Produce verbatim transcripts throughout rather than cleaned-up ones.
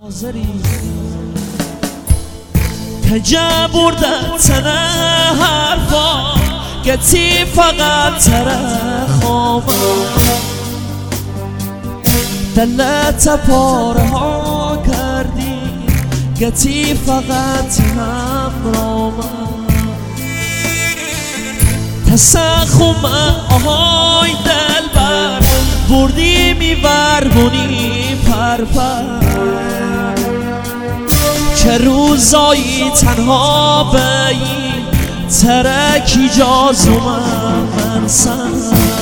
تجا برده تنه حرفا گتی فقط تره خوابه دلت پاره ها کردی گتی فقط همرامه تسخم آهای دلبر بردی میبرگونی پرپر چه روزایی تنها بایی ترکی جازومم من سن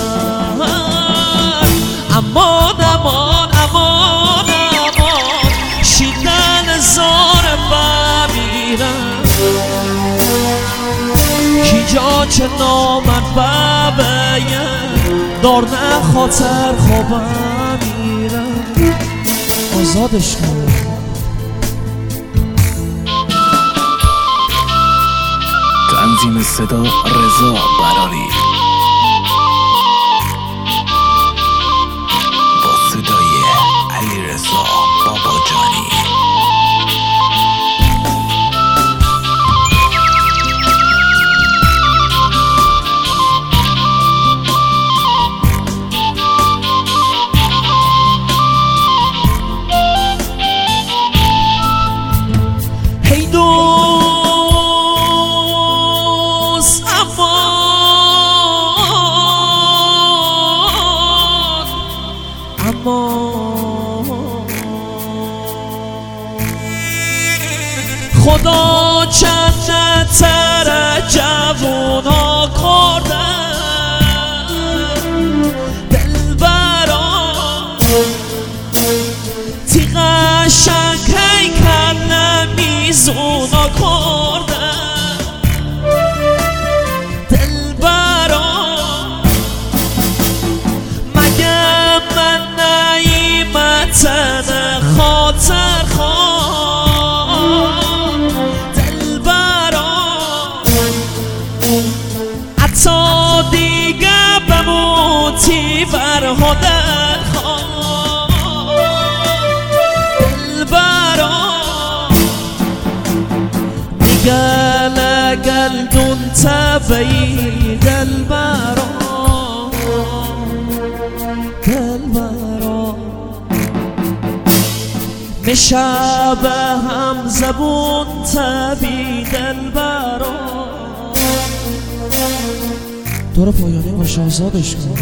امان امان امان امان شیدن زار بمیرم کی جا چه نامد ببیم دار نه خاطر خوابم میرم آزادش کنم تنظیم صدا رضا براری با صدای علی رضا باباجانی هی دوست خدا چند تر جوونا کردن دلبران تی قشنگ هیکل نمیزونا کردن دلبران مگه من نیمتن خاطر خواه تا دیگه بموتی برها دلخواه دلبران دیگه لگلدون تبایی دلبران دلبران میشه به هم زبون تبی دلبران دور پایانی باشه آزادش کن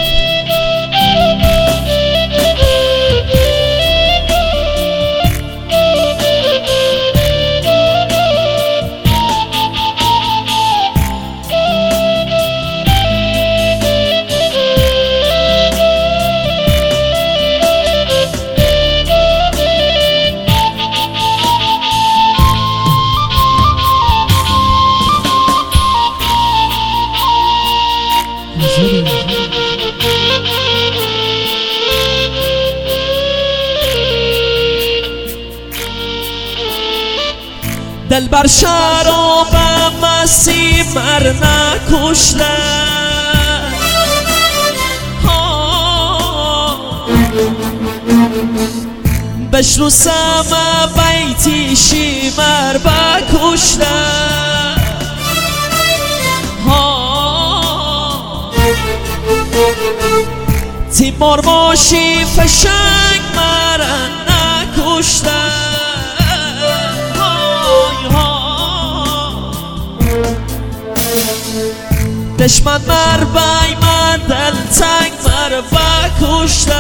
دل بر شراب مستی مر نکشته بشنو سم بیتی شیمر بکشته تیمار باشی فشنگ مرن نکشته دشمن مر بای من دل تنگ مر بکشته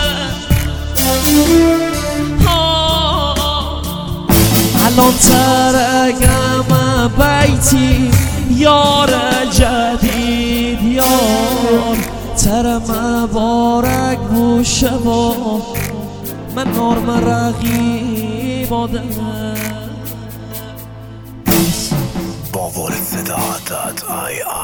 الان ترگم بیتی یار جدید یار تر مبارک بوشه با من نارم رقیب آدم باور صدا داد آی آی